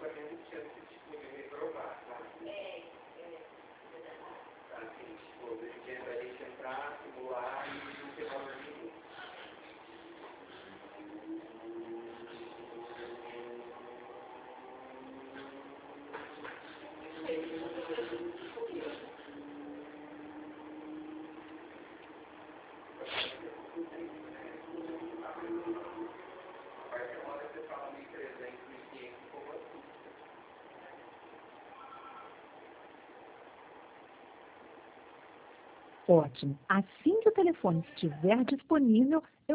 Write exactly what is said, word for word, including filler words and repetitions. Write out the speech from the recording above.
Ótimo. Assim que o telefone estiver disponível, eu